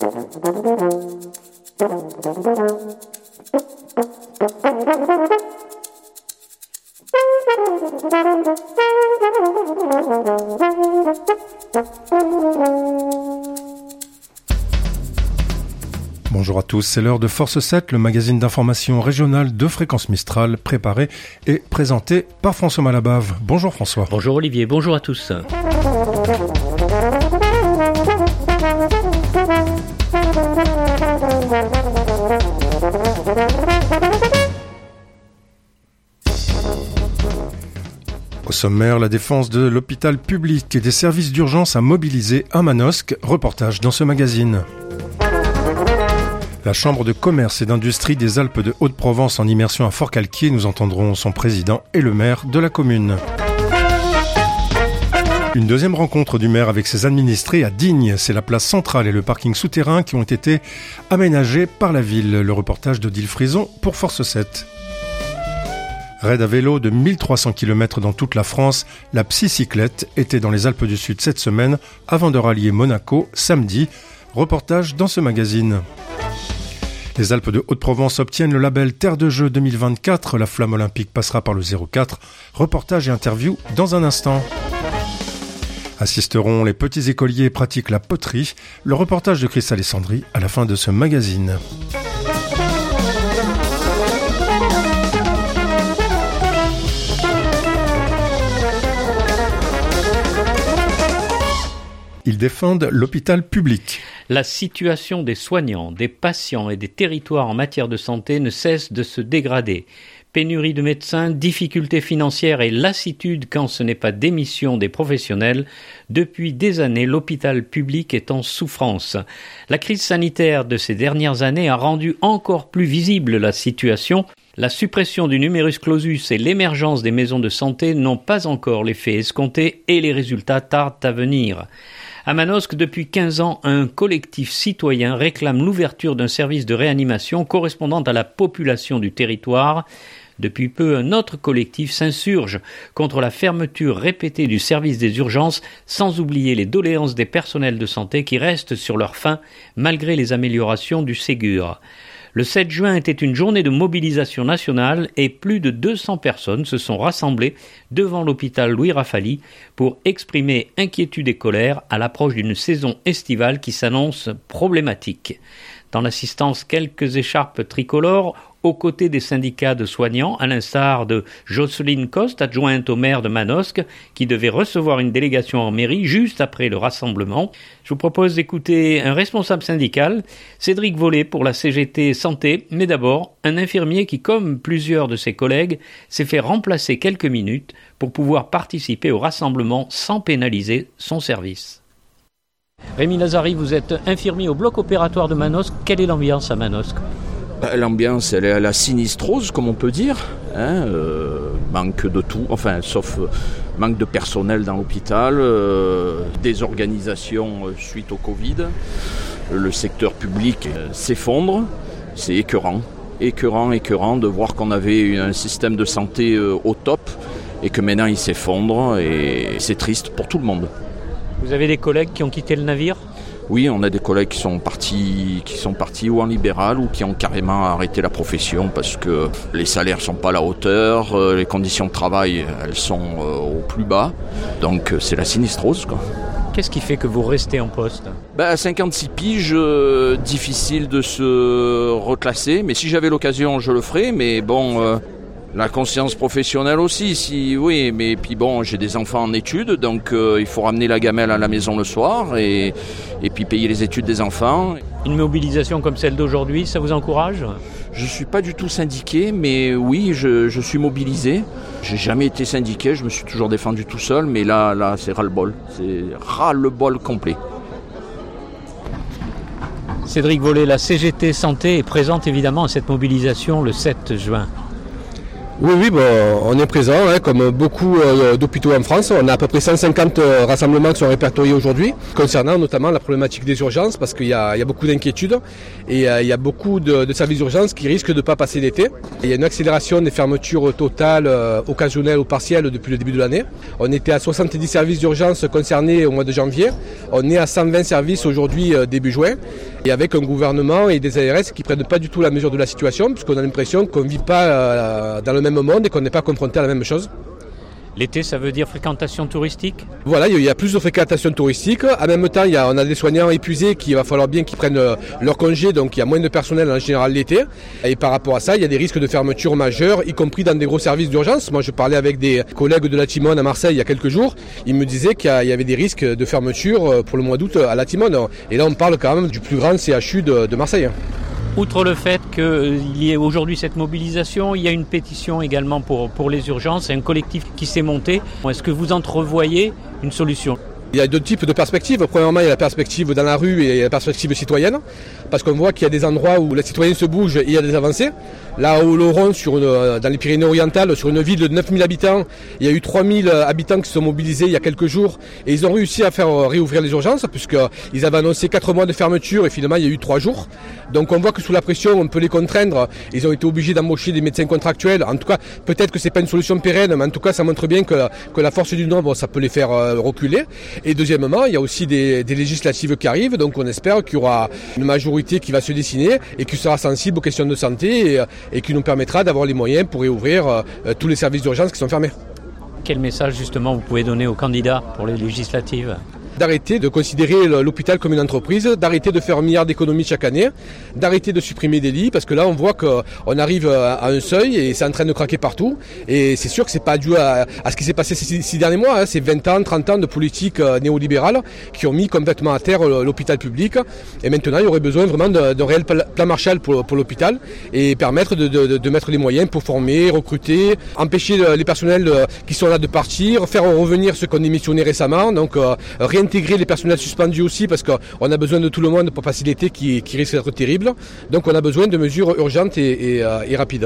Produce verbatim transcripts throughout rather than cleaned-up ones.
Bonjour à tous, c'est l'heure de Force sept, le magazine d'information régionale de Fréquence Mistral, préparé et présenté par François Malabave. Bonjour François. Bonjour Olivier, bonjour à tous. Au sommaire, la défense de l'hôpital public et des services d'urgence à mobiliser à Manosque. Reportage dans ce magazine. La Chambre de commerce et d'industrie des Alpes de Haute-Provence en immersion à Forcalquier. Nous entendrons son président et le maire de la commune. Une deuxième rencontre du maire avec ses administrés à Digne. C'est la place centrale et le parking souterrain qui ont été aménagés par la ville. Le reportage d'Odile Frison pour Force sept. Raid à vélo de mille trois cents kilomètres dans toute la France, la Psycyclette était dans les Alpes du Sud cette semaine avant de rallier Monaco samedi. Reportage dans ce magazine. Les Alpes de Haute-Provence obtiennent le label Terre de Jeux deux mille vingt-quatre. La flamme olympique passera par le zéro quatre. Reportage et interview dans un instant. Assisteront les petits écoliers et pratiquent la poterie. Le reportage de Chris Alessandri à la fin de ce magazine. Ils défendent l'hôpital public. La situation des soignants, des patients et des territoires en matière de santé ne cesse de se dégrader. Pénurie de médecins, difficultés financières et lassitude quand ce n'est pas démission des professionnels. Depuis des années, l'hôpital public est en souffrance. La crise sanitaire de ces dernières années a rendu encore plus visible la situation. La suppression du numerus clausus et l'émergence des maisons de santé n'ont pas encore l'effet escompté et les résultats tardent à venir. À Manosque, depuis quinze ans, un collectif citoyen réclame l'ouverture d'un service de réanimation correspondant à la population du territoire. Depuis peu, un autre collectif s'insurge contre la fermeture répétée du service des urgences, sans oublier les doléances des personnels de santé qui restent sur leur faim malgré les améliorations du Ségur. Le sept juin était une journée de mobilisation nationale et plus de deux cents personnes se sont rassemblées devant l'hôpital Louis Raffaly pour exprimer inquiétude et colère à l'approche d'une saison estivale qui s'annonce problématique. Dans l'assistance, quelques écharpes tricolores aux côtés des syndicats de soignants, à l'instar de Jocelyne Coste, adjointe au maire de Manosque, qui devait recevoir une délégation en mairie juste après le rassemblement. Je vous propose d'écouter un responsable syndical, Cédric Vollet pour la C G T Santé, mais d'abord un infirmier qui, comme plusieurs de ses collègues, s'est fait remplacer quelques minutes pour pouvoir participer au rassemblement sans pénaliser son service. Rémi Lazari, vous êtes infirmier au bloc opératoire de Manosque. Quelle est l'ambiance à Manosque ? L'ambiance, elle est à la sinistrose, comme on peut dire. Hein, euh, manque de tout, enfin, sauf euh, manque de personnel dans l'hôpital, euh, désorganisation euh, suite au Covid. Le secteur public euh, s'effondre. C'est écœurant, écœurant, écœurant de voir qu'on avait un système de santé euh, au top et que maintenant il s'effondre et c'est triste pour tout le monde. Vous avez des collègues qui ont quitté le navire ? Oui, on a des collègues qui sont partis, qui sont partis ou en libéral ou qui ont carrément arrêté la profession parce que les salaires sont pas à la hauteur, les conditions de travail elles sont au plus bas, donc c'est la sinistrose, quoi. Qu'est-ce qui fait que vous restez en poste ? Ben, à cinquante-six piges, euh, difficile de se reclasser, mais si j'avais l'occasion je le ferais, mais bon... Euh, La conscience professionnelle aussi, si oui, mais puis bon, j'ai des enfants en études, donc euh, il faut ramener la gamelle à la maison le soir et, et puis payer les études des enfants. Une mobilisation comme celle d'aujourd'hui, ça vous encourage ? Je suis pas du tout syndiqué, mais oui, je, je suis mobilisé. J'ai jamais été syndiqué, je me suis toujours défendu tout seul, mais là, là, c'est ras-le-bol, c'est ras-le-bol complet. Cédric Vollet, la C G T Santé est présente évidemment à cette mobilisation le sept juin. Oui, oui, bon, on est présent, hein, comme beaucoup euh, d'hôpitaux en France. On a à peu près cent cinquante euh, rassemblements qui sont répertoriés aujourd'hui, concernant notamment la problématique des urgences, parce qu'il y a, il y a beaucoup d'inquiétudes et euh, il y a beaucoup de, de services d'urgence qui risquent de ne pas passer l'été. Il y a une accélération des fermetures totales, euh, occasionnelles ou partielles depuis le début de l'année. On était à soixante-dix services d'urgence concernés au mois de janvier. On est à cent vingt services aujourd'hui, euh, début juin. et avec un gouvernement et des A R S qui ne prennent pas du tout la mesure de la situation, puisqu'on a l'impression qu'on ne vit pas euh, dans le même monde et qu'on n'est pas confronté à la même chose. L'été, ça veut dire fréquentation touristique ? Voilà, il y a plus de fréquentation touristique. En même temps, il y a, on a des soignants épuisés qu'il va falloir bien qu'ils prennent leur congé, donc il y a moins de personnel en général l'été. Et par rapport à ça, il y a des risques de fermeture majeurs, y compris dans des gros services d'urgence. Moi, je parlais avec des collègues de la Timone à Marseille il y a quelques jours. Ils me disaient qu'il y avait des risques de fermeture pour le mois d'août à la Timone. Et là, on parle quand même du plus grand C H U de, de Marseille. Outre le fait qu'il y ait aujourd'hui cette mobilisation, il y a une pétition également pour, pour les urgences, un collectif qui s'est monté. Est-ce que vous entrevoyez une solution ? Il y a deux types de perspectives. Premièrement, il y a la perspective dans la rue et la perspective citoyenne, parce qu'on voit qu'il y a des endroits où les citoyens se bougent et il y a des avancées. Là, au Laurent, sur une, dans les Pyrénées-Orientales, sur une ville de neuf mille habitants, il y a eu trois mille habitants qui se sont mobilisés il y a quelques jours et ils ont réussi à faire réouvrir les urgences, puisqu'ils avaient annoncé quatre mois de fermeture et finalement il y a eu trois jours. Donc on voit que sous la pression, on peut les contraindre. Ils ont été obligés d'embaucher des médecins contractuels. En tout cas, peut-être que c'est pas une solution pérenne, mais en tout cas, ça montre bien que la, que la force du nombre, ça peut les faire euh, reculer. Et deuxièmement, il y a aussi des, des législatives qui arrivent, donc on espère qu'il y aura une majorité qui va se dessiner et qui sera sensible aux questions de santé et, et qui nous permettra d'avoir les moyens pour réouvrir euh, tous les services d'urgence qui sont fermés. Quel message justement vous pouvez donner aux candidats pour les législatives ? D'arrêter de considérer l'hôpital comme une entreprise, d'arrêter de faire un milliard d'économies chaque année, d'arrêter de supprimer des lits, parce que là on voit qu'on arrive à un seuil et c'est en train de craquer partout. Et c'est sûr que c'est pas dû à, à ce qui s'est passé ces six derniers mois, hein. C'est vingt ans, trente ans de politique néolibérale qui ont mis complètement à terre l'hôpital public. Et maintenant il y aurait besoin vraiment d'un réel plan Marshall pour, pour l'hôpital et permettre de, de, de mettre les moyens pour former, recruter, empêcher les personnels qui sont là de partir, faire revenir ceux qu'on a démissionné récemment. Donc euh, rien intégrer les personnels suspendus aussi parce qu'on a besoin de tout le monde pour passer l'été qui, qui risque d'être terrible. Donc on a besoin de mesures urgentes et, et, et rapides.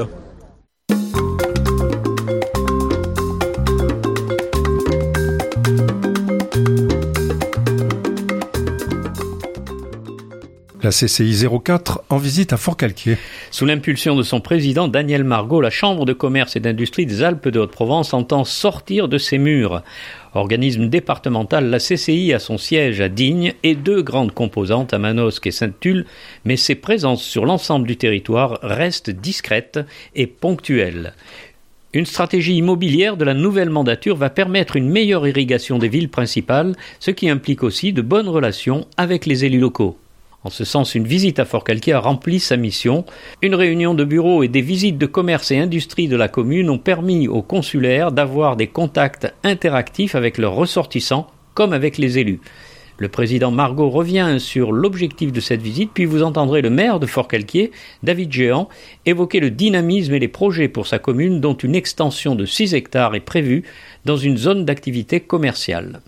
La C C I zéro quatre en visite à Forcalquier. Sous l'impulsion de son président Daniel Margot, la Chambre de commerce et d'industrie des Alpes de Haute-Provence entend sortir de ses murs. Organisme départemental, la C C I a son siège à Digne et deux grandes composantes à Manosque et Sainte-Tulle, mais ses présences sur l'ensemble du territoire restent discrètes et ponctuelles. Une stratégie immobilière de la nouvelle mandature va permettre une meilleure irrigation des villes principales, ce qui implique aussi de bonnes relations avec les élus locaux. En ce sens, une visite à Forcalquier a rempli sa mission. Une réunion de bureaux et des visites de commerce et industrie de la commune ont permis aux consulaires d'avoir des contacts interactifs avec leurs ressortissants comme avec les élus. Le président Margot revient sur l'objectif de cette visite, puis vous entendrez le maire de Forcalquier, David Géant, évoquer le dynamisme et les projets pour sa commune dont une extension de six hectares est prévue dans une zone d'activité commerciale.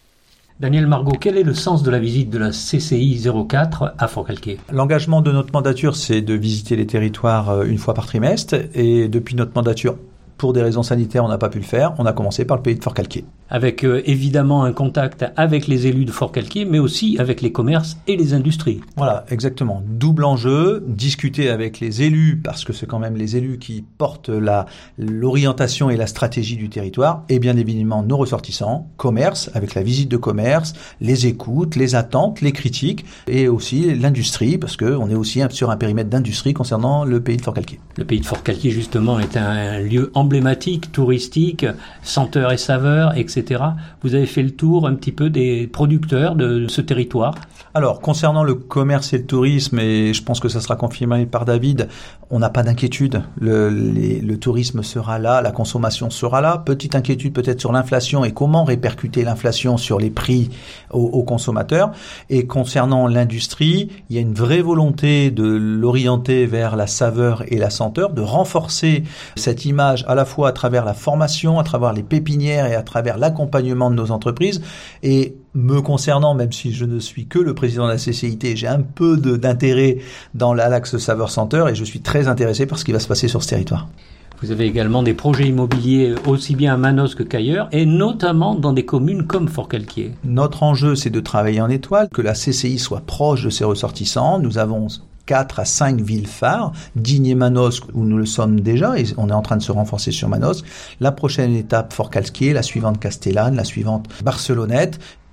Daniel Margot, quel est le sens de la visite de la C C I zéro quatre à Forcalquier ? L'engagement de notre mandature, c'est de visiter les territoires une fois par trimestre. Et depuis notre mandature, pour des raisons sanitaires, on n'a pas pu le faire. On a commencé par le pays de Forcalquier. Avec euh, évidemment un contact avec les élus de Forcalquier, mais aussi avec les commerces et les industries. Voilà, exactement. Double enjeu, discuter avec les élus, parce que c'est quand même les élus qui portent la, l'orientation et la stratégie du territoire, et bien évidemment nos ressortissants, commerce, avec la visite de commerce, les écoutes, les attentes, les critiques, et aussi l'industrie, parce qu'on est aussi sur un périmètre d'industrie concernant le pays de Forcalquier. Le pays de Forcalquier, justement, est un lieu emblématique, touristique, senteurs et saveurs, et cetera. Vous avez fait le tour un petit peu des producteurs de ce territoire. Alors, concernant le commerce et le tourisme, et je pense que ça sera confirmé par David, on n'a pas d'inquiétude. Le, les, le tourisme sera là, la consommation sera là. Petite inquiétude peut-être sur l'inflation et comment répercuter l'inflation sur les prix aux, aux consommateurs. Et concernant l'industrie, il y a une vraie volonté de l'orienter vers la saveur et la senteur, de renforcer cette image à la fois à travers la formation, à travers les pépinières et à travers l'accompagnement de nos entreprises. Et me concernant, même si je ne suis que le président de la C C I T, j'ai un peu de, d'intérêt dans l'axe saveur-senteur et je suis très intéressé par ce qui va se passer sur ce territoire. Vous avez également des projets immobiliers aussi bien à Manosque qu'ailleurs, et notamment dans des communes comme Forcalquier. Notre enjeu, c'est de travailler en étoile, que la C C I soit proche de ses ressortissants. Nous avons quatre à cinq villes phares, Digne et Manosque, où nous le sommes déjà, et on est en train de se renforcer sur Manosque. La prochaine étape, Forcalquier, la suivante Castellane, la suivante Barcelonnette.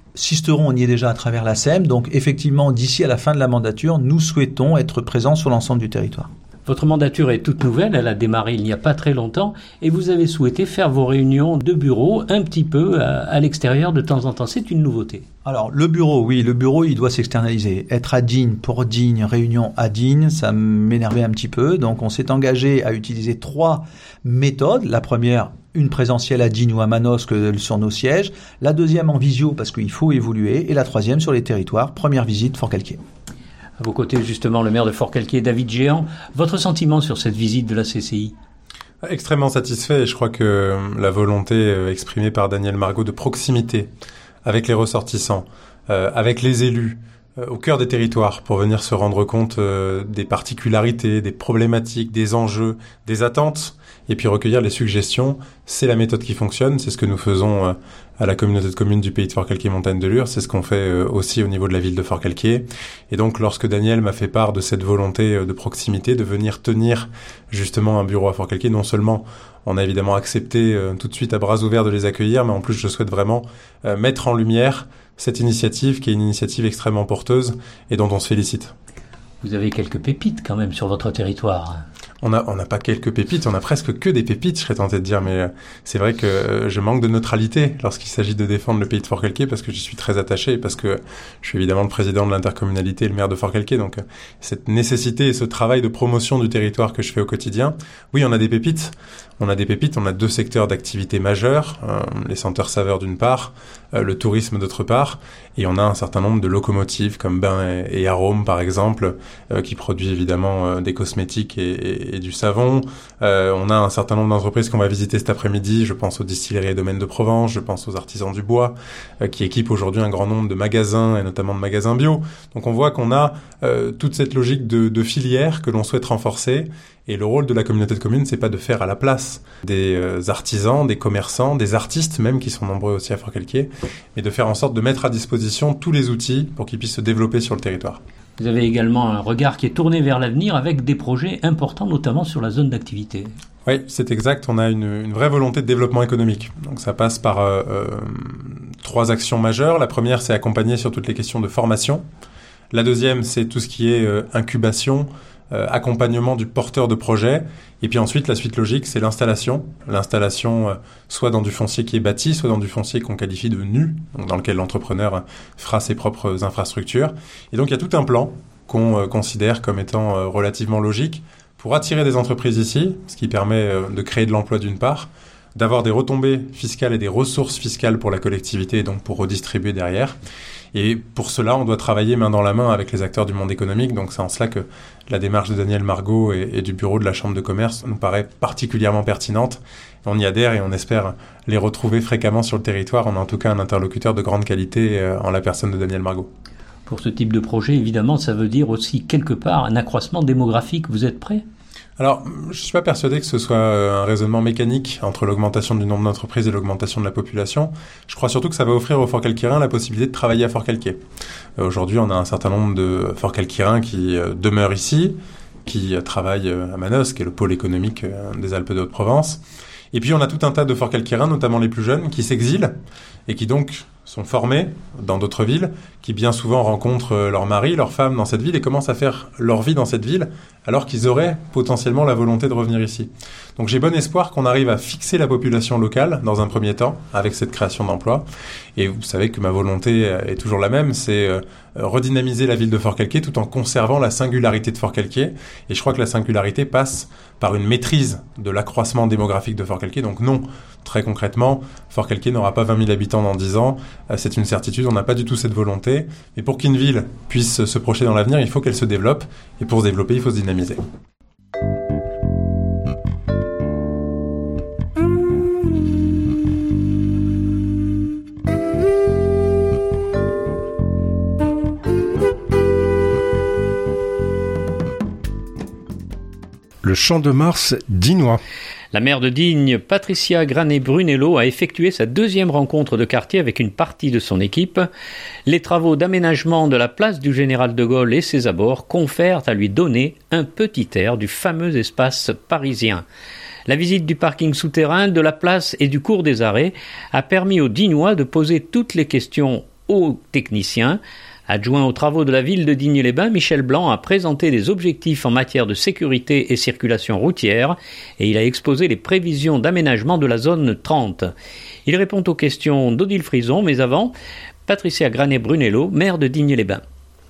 Sisteron, on y est déjà à travers la S E M. Donc, effectivement, d'ici à la fin de la mandature, nous souhaitons être présents sur l'ensemble du territoire. Votre mandature est toute nouvelle, elle a démarré il n'y a pas très longtemps et vous avez souhaité faire vos réunions de bureau un petit peu à, à l'extérieur de temps en temps. C'est une nouveauté. Alors, le bureau, oui, le bureau, il doit s'externaliser. Être à Digne, pour Digne, réunion à Digne, ça m'énervait un petit peu. Donc, on s'est engagé à utiliser trois méthodes. La première, une présentielle à Digne ou à Manosque sur nos sièges. La deuxième en visio, parce qu'il faut évoluer. Et la troisième sur les territoires. Première visite, Forcalquier. À vos côtés, justement, le maire de Forcalquier, David Géant. Votre sentiment sur cette visite de la C C I ? Extrêmement satisfait, et je crois que la volonté exprimée par Daniel Margot de proximité avec les ressortissants, euh, avec les élus, euh, au cœur des territoires, pour venir se rendre compte euh, des particularités, des problématiques, des enjeux, des attentes, et puis recueillir les suggestions, c'est la méthode qui fonctionne, c'est ce que nous faisons euh, à la communauté de communes du Pays de Forcalquier-Montagne de Lure, c'est ce qu'on fait euh, aussi au niveau de la ville de Forcalquier. Et donc lorsque Daniel m'a fait part de cette volonté euh, de proximité, de venir tenir justement un bureau à Forcalquier, non seulement on a évidemment accepté euh, tout de suite à bras ouverts de les accueillir, mais en plus je souhaite vraiment euh, mettre en lumière cette initiative qui est une initiative extrêmement porteuse et dont on se félicite. Vous avez quelques pépites quand même sur votre territoire. On a, on n'a pas quelques pépites, on a presque que des pépites, je serais tenté de dire, mais c'est vrai que je manque de neutralité lorsqu'il s'agit de défendre le Pays de Forcalquier parce que j'y suis très attaché, parce que je suis évidemment le président de l'intercommunalité et le maire de Forcalquier, donc cette nécessité et ce travail de promotion du territoire que je fais au quotidien, oui, on a des pépites. On a des pépites, on a deux secteurs d'activité majeurs, euh, les senteurs saveurs d'une part, euh, le tourisme d'autre part, et on a un certain nombre de locomotives comme Bain et, et Arôme par exemple, euh, qui produisent évidemment euh, des cosmétiques et, et, et du savon. Euh, on a un certain nombre d'entreprises qu'on va visiter cet après-midi, je pense aux distilleries et domaines de Provence, je pense aux artisans du bois, euh, qui équipent aujourd'hui un grand nombre de magasins et notamment de magasins bio. Donc on voit qu'on a euh, toute cette logique de, de filière que l'on souhaite renforcer. Et le rôle de la communauté de communes, c'est pas de faire à la place des euh, artisans, des commerçants, des artistes même, qui sont nombreux aussi à Forcalquier, mais de faire en sorte de mettre à disposition tous les outils pour qu'ils puissent se développer sur le territoire. Vous avez également un regard qui est tourné vers l'avenir avec des projets importants, notamment sur la zone d'activité. Oui, c'est exact. On a une, une vraie volonté de développement économique. Donc ça passe par euh, euh, trois actions majeures. La première, c'est accompagner sur toutes les questions de formation. La deuxième, c'est tout ce qui est euh, incubation, Euh, accompagnement du porteur de projet. Et puis ensuite, la suite logique, c'est l'installation. L'installation, euh, soit dans du foncier qui est bâti, soit dans du foncier qu'on qualifie de nu, donc dans lequel l'entrepreneur fera ses propres infrastructures. Et donc, il y a tout un plan qu'on euh, considère comme étant euh, relativement logique pour attirer des entreprises ici, ce qui permet euh, de créer de l'emploi d'une part, d'avoir des retombées fiscales et des ressources fiscales pour la collectivité et donc pour redistribuer derrière. Et pour cela, on doit travailler main dans la main avec les acteurs du monde économique. Donc c'est en cela que la démarche de Daniel Margot et, et du bureau de la Chambre de commerce nous paraît particulièrement pertinente. On y adhère et on espère les retrouver fréquemment sur le territoire. On a en tout cas un interlocuteur de grande qualité euh, en la personne de Daniel Margot. Pour ce type de projet, évidemment, ça veut dire aussi quelque part un accroissement démographique. Vous êtes prêts ? Alors, je suis pas persuadé que ce soit un raisonnement mécanique entre l'augmentation du nombre d'entreprises et l'augmentation de la population. Je crois surtout que ça va offrir aux Forcalquiérains la possibilité de travailler à Forcalquier. Euh, aujourd'hui, on a un certain nombre de Forcalquiérains qui euh, demeurent ici, qui euh, travaillent à Manosque, qui est le pôle économique euh, des Alpes de Haute-Provence. Et puis, on a tout un tas de Forcalquiérains, notamment les plus jeunes, qui s'exilent et qui donc sont formés dans d'autres villes, qui bien souvent rencontrent leur mari, leur femme dans cette ville et commencent à faire leur vie dans cette ville, alors qu'ils auraient potentiellement la volonté de revenir ici. Donc j'ai bon espoir qu'on arrive à fixer la population locale dans un premier temps, avec cette création d'emplois. Et vous savez que ma volonté est toujours la même, c'est euh, redynamiser la ville de Forcalquier tout en conservant la singularité de Forcalquier. Et je crois que la singularité passe par une maîtrise de l'accroissement démographique de Forcalquier. Donc non, très concrètement, Forcalquier n'aura pas vingt mille habitants dans dix ans. C'est une certitude, on n'a pas du tout cette volonté. Mais pour qu'une ville puisse se projeter dans l'avenir, il faut qu'elle se développe. Et pour se développer, il faut se dynamiser. Le Champ de Mars dinois. La maire de Digne, Patricia Granet-Brunello, a effectué sa deuxième rencontre de quartier avec une partie de son équipe. Les travaux d'aménagement de la place du Général de Gaulle et ses abords confèrent à lui donner un petit air du fameux espace parisien. La visite du parking souterrain, de la place et du cours des Arrêts a permis aux Dignois de poser toutes les questions haut technicien. Adjoint aux travaux de la ville de Digne-les-Bains, Michel Blanc a présenté des objectifs en matière de sécurité et circulation routière et il a exposé les prévisions d'aménagement de la zone trente. Il répond aux questions d'Odile Frison, mais avant, Patricia Granet-Brunello, maire de Digne-les-Bains.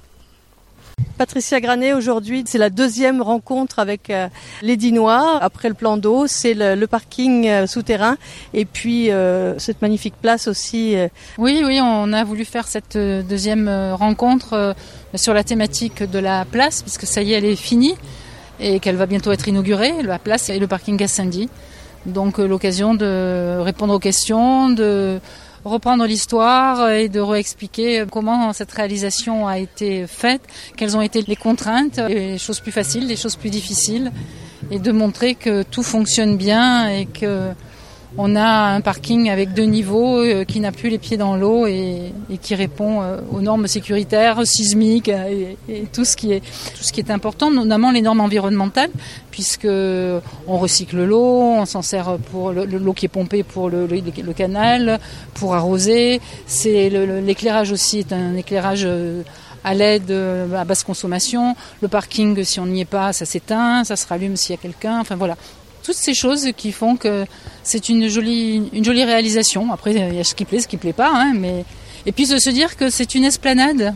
Patricia Granet, aujourd'hui, c'est la deuxième rencontre avec euh, les Dinois. Après le plan d'eau, c'est le, le parking euh, souterrain et puis euh, cette magnifique place aussi. Euh. Oui, oui, on a voulu faire cette deuxième rencontre euh, sur la thématique de la place, puisque ça y est, elle est finie et qu'elle va bientôt être inaugurée, la place et le parking Gassendi. Donc euh, l'occasion de répondre aux questions, de reprendre l'histoire et de réexpliquer comment cette réalisation a été faite, quelles ont été les contraintes, les choses plus faciles, les choses plus difficiles, et de montrer que tout fonctionne bien et que on a un parking avec deux niveaux euh, qui n'a plus les pieds dans l'eau et, et qui répond euh, aux normes sécuritaires, sismiques et, et tout ce qui est tout ce qui est important, notamment les normes environnementales, puisque on recycle l'eau, on s'en sert pour le, l'eau qui est pompée pour le, le, le canal, pour arroser. C'est le, le, l'éclairage aussi est un éclairage euh, à l'aide à basse consommation. Le parking, si on n'y est pas, ça s'éteint, ça se rallume s'il y a quelqu'un. Enfin voilà. Toutes ces choses qui font que c'est une jolie, une jolie réalisation. Après, il y a ce qui plaît, ce qui ne plaît pas. Hein, mais... Et puis de se dire que c'est une esplanade.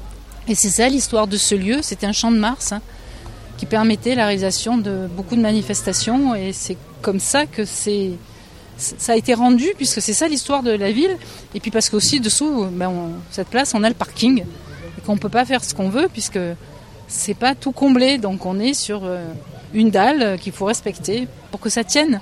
Et c'est ça l'histoire de ce lieu. C'était un champ de Mars hein, qui permettait la réalisation de beaucoup de manifestations. Et c'est comme ça que c'est, ça a été rendu, puisque c'est ça l'histoire de la ville. Et puis parce qu'aussi dessous, ben on, cette place, on a le parking. Et qu'on ne peut pas faire ce qu'on veut, puisque ce n'est pas tout comblé. Donc on est sur... Euh, une dalle qu'il faut respecter pour que ça tienne.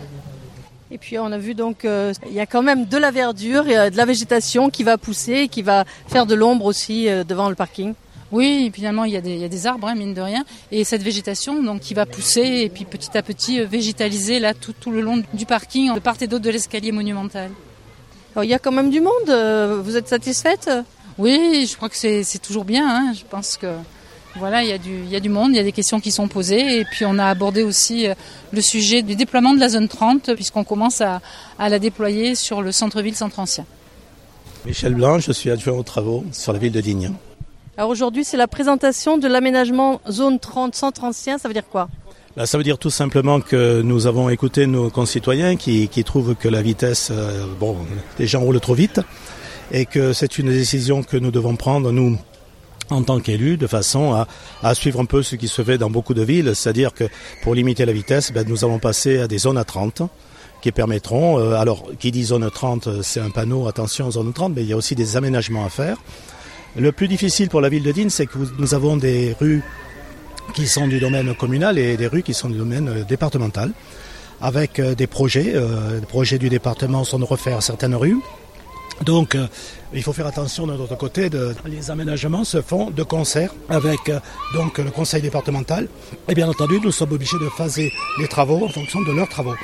Et puis on a vu donc euh, il y a quand même de la verdure, et, euh, de la végétation qui va pousser et qui va faire de l'ombre aussi euh, devant le parking. Oui, finalement il y a des, il y a des arbres, hein, mine de rien, et cette végétation donc qui va pousser et puis petit à petit euh, végétaliser là tout, tout le long du parking, de part et d'autre de l'escalier monumental. Alors, il y a quand même du monde, euh, vous êtes satisfaite ? Oui, je crois que c'est, c'est toujours bien, hein. Je pense que voilà, il y a du, il y a du monde, il y a des questions qui sont posées et puis on a abordé aussi le sujet du déploiement de la zone trente puisqu'on commence à, à la déployer sur le centre-ville centre ancien. Michel Blanc, je suis adjoint aux travaux sur la ville de Digne. Alors aujourd'hui, c'est la présentation de l'aménagement zone trente centre ancien, ça veut dire quoi ? Là, ça veut dire tout simplement que nous avons écouté nos concitoyens qui, qui trouvent que la vitesse, euh, bon, les gens roulent trop vite et que c'est une décision que nous devons prendre, nous, en tant qu'élus, de façon à, à suivre un peu ce qui se fait dans beaucoup de villes, c'est-à-dire que pour limiter la vitesse, ben, nous allons passer à des zones à trente qui permettront, euh, alors qui dit zone trente, c'est un panneau, attention zone trente, mais il y a aussi des aménagements à faire. Le plus difficile pour la ville de Digne, c'est que nous avons des rues qui sont du domaine communal et des rues qui sont du domaine départemental, avec euh, des projets. Euh, les projets du département sont de refaire certaines rues. Donc, euh, il faut faire attention de notre côté. De, les aménagements se font de concert avec euh, donc le conseil départemental. Et bien entendu, nous sommes obligés de phaser les travaux en fonction de leurs travaux.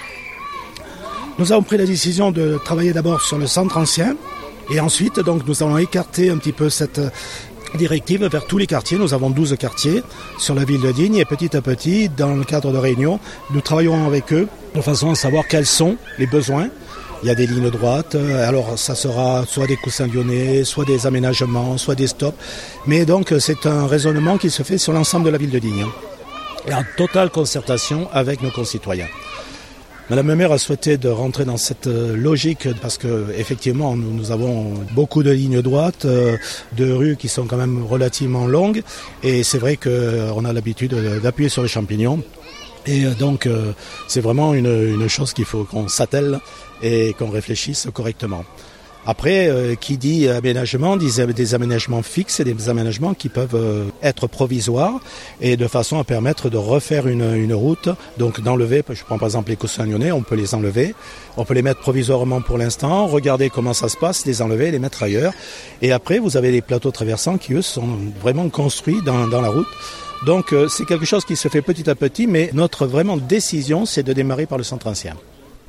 Nous avons pris la décision de travailler d'abord sur le centre ancien. Et ensuite, donc, nous allons écarter un petit peu cette directive vers tous les quartiers. Nous avons douze quartiers sur la ville de Digne. Et petit à petit, dans le cadre de réunions, nous travaillerons avec eux de façon à savoir quels sont les besoins. Il y a des lignes droites, alors ça sera soit des coussins lyonnais, soit des aménagements, soit des stops. Mais donc c'est un raisonnement qui se fait sur l'ensemble de la ville de Digne. Et en totale concertation avec nos concitoyens. Madame la maire a souhaité de rentrer dans cette logique parce que effectivement nous, nous avons beaucoup de lignes droites, de rues qui sont quand même relativement longues. Et c'est vrai qu'on a l'habitude d'appuyer sur les champignons. Et donc euh, c'est vraiment une, une chose qu'il faut qu'on s'attelle et qu'on réfléchisse correctement. Après, euh, qui dit aménagement, dit des aménagements fixes et des aménagements qui peuvent euh, être provisoires et de façon à permettre de refaire une, une route, donc d'enlever, je prends par exemple les coussins lyonnais, on peut les enlever, on peut les mettre provisoirement pour l'instant, regarder comment ça se passe, les enlever, les mettre ailleurs. Et après, vous avez les plateaux traversants qui, eux, sont vraiment construits dans, dans la route. Donc euh, c'est quelque chose qui se fait petit à petit, mais notre vraiment décision, c'est de démarrer par le centre ancien.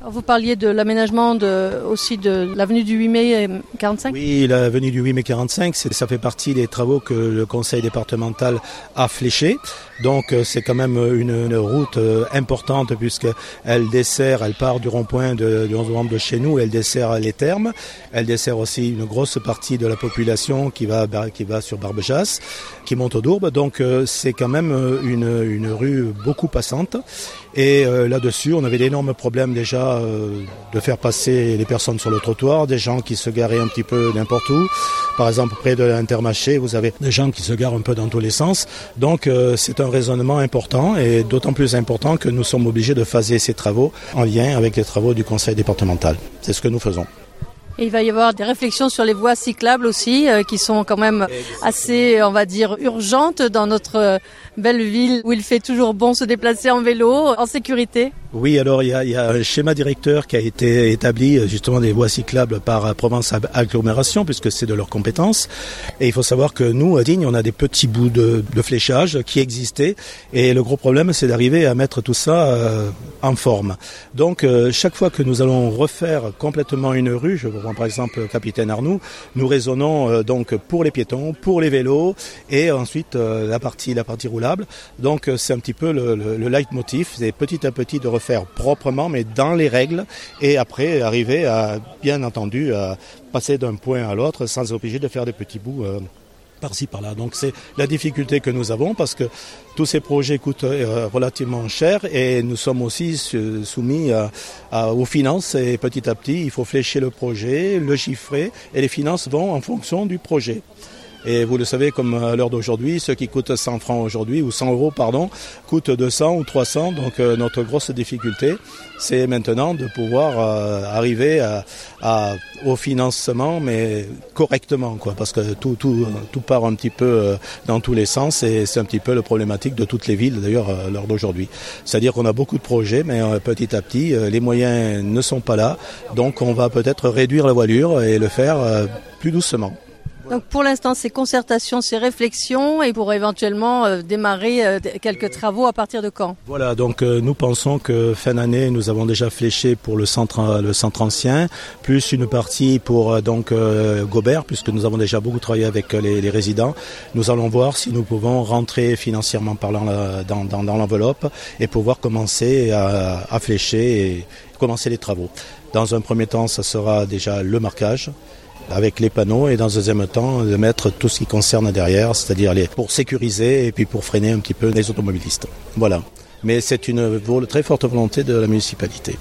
Vous parliez de l'aménagement de, aussi de l'avenue du huit mai quarante-cinq ? Oui, l'avenue du huit mai quarante-cinq, c'est, ça fait partie des travaux que le conseil départemental a fléchés. Donc c'est quand même une, une route importante puisqu'elle dessert, elle part du rond-point de, du onze novembre de chez nous, elle dessert les thermes. Elle dessert aussi une grosse partie de la population qui va, qui va sur Barbejasse, qui monte au Dourbe. Donc c'est quand même une, une rue beaucoup passante. Et euh, là-dessus, on avait d'énormes problèmes déjà euh, de faire passer les personnes sur le trottoir, des gens qui se garaient un petit peu n'importe où. Par exemple, près de l'Intermarché, vous avez des gens qui se garent un peu dans tous les sens. Donc euh, c'est un raisonnement important et d'autant plus important que nous sommes obligés de phaser ces travaux en lien avec les travaux du conseil départemental. C'est ce que nous faisons. Et il va y avoir des réflexions sur les voies cyclables aussi, euh, qui sont quand même assez, on va dire, urgentes dans notre euh, belle ville où il fait toujours bon se déplacer en vélo, en sécurité. Oui, alors il y a, il y a un schéma directeur qui a été établi justement des voies cyclables par Provence Agglomération puisque c'est de leur compétence. Et il faut savoir que nous, à Digne, on a des petits bouts de, de fléchage qui existaient. Et le gros problème, c'est d'arriver à mettre tout ça euh, en forme. Donc euh, chaque fois que nous allons refaire complètement une rue, je prends par exemple Capitaine Arnoux, nous raisonnons euh, donc pour les piétons, pour les vélos et ensuite euh, la partie la partie roulable. Donc euh, c'est un petit peu le, le, le leitmotiv, c'est petit à petit de refaire faire proprement, mais dans les règles, et après arriver à, bien entendu, à passer d'un point à l'autre sans obliger de faire des petits bouts euh, par-ci, par-là. Donc c'est la difficulté que nous avons parce que tous ces projets coûtent euh, relativement cher et nous sommes aussi soumis à, à, aux finances et petit à petit, il faut flécher le projet, le chiffrer et les finances vont en fonction du projet. Et vous le savez, comme à l'heure d'aujourd'hui, ce qui coûte cent francs aujourd'hui, ou cent euros, pardon, coûte deux cents ou trois cents. Donc euh, notre grosse difficulté, c'est maintenant de pouvoir euh, arriver à, à, au financement, mais correctement, quoi, parce que tout, tout, tout part un petit peu euh, dans tous les sens et c'est un petit peu la problématique de toutes les villes, d'ailleurs, à l'heure d'aujourd'hui. C'est-à-dire qu'on a beaucoup de projets, mais euh, petit à petit, euh, les moyens ne sont pas là. Donc on va peut-être réduire la voilure et le faire euh, plus doucement. Donc pour l'instant, ces concertations, ces réflexions et pour éventuellement euh, démarrer euh, quelques travaux à partir de quand ? Voilà, donc euh, nous pensons que fin d'année, nous avons déjà fléché pour le centre, le centre ancien, plus une partie pour euh, donc euh, Gobert, puisque nous avons déjà beaucoup travaillé avec les, les résidents. Nous allons voir si nous pouvons rentrer financièrement parlant dans, dans, dans l'enveloppe et pouvoir commencer à, à flécher et commencer les travaux. Dans un premier temps, ça sera déjà le marquage avec les panneaux et dans un deuxième temps de mettre tout ce qui concerne derrière, c'est-à-dire les, pour sécuriser et puis pour freiner un petit peu les automobilistes. Voilà. Mais c'est une très forte volonté de la municipalité.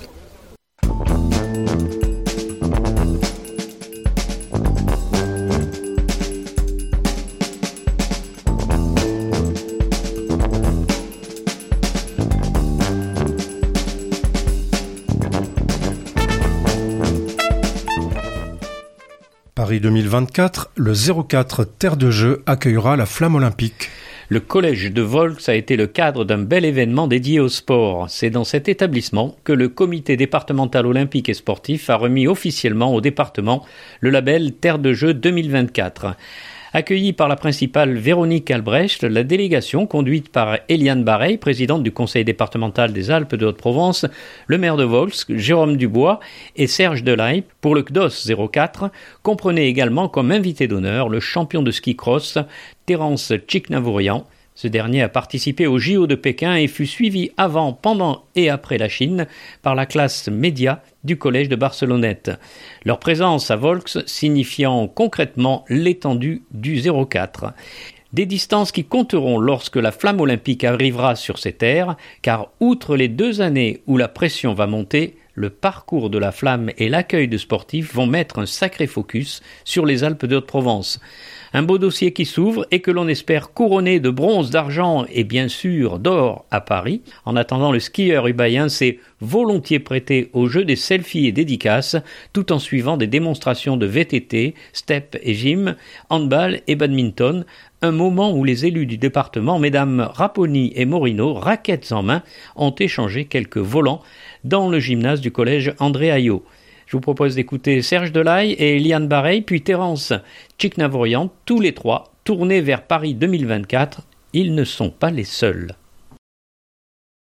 Paris deux mille vingt-quatre, le zéro quatre Terre de Jeux accueillera la flamme olympique. Le collège de Volx a été le cadre d'un bel événement dédié au sport. C'est dans cet établissement que le comité départemental olympique et sportif a remis officiellement au département le label Terre de Jeux deux mille vingt-quatre. Accueillie par la principale Véronique Albrecht, la délégation, conduite par Eliane Bareil, présidente du conseil départemental des Alpes de Haute-Provence, le maire de Volx, Jérôme Dubois et Serge Delaye, pour le C D O S zéro quatre, comprenait également comme invité d'honneur le champion de ski cross, Terence Tchiknavourian. Ce dernier a participé au J O de Pékin et fut suivi avant, pendant et après la Chine par la classe média du collège de Barcelonnette. Leur présence à Volx signifiant concrètement l'étendue du zéro quatre. Des distances qui compteront lorsque la flamme olympique arrivera sur ces terres, car outre les deux années où la pression va monter, le parcours de la flamme et l'accueil de sportifs vont mettre un sacré focus sur les Alpes de Haute-Provence. Un beau dossier qui s'ouvre et que l'on espère couronner de bronze, d'argent et bien sûr d'or à Paris. En attendant, le skieur ubaïen s'est volontiers prêté au jeu des selfies et dédicaces, tout en suivant des démonstrations de V T T, step et gym, handball et badminton. Un moment où les élus du département, mesdames Raponi et Morino, raquettes en main, ont échangé quelques volants dans le gymnase du collège André Ayot. Je vous propose d'écouter Serge Delaye et Eliane Bareil, puis Terence Tchiknavourian, tous les trois tournés vers Paris deux mille vingt-quatre. Ils ne sont pas les seuls.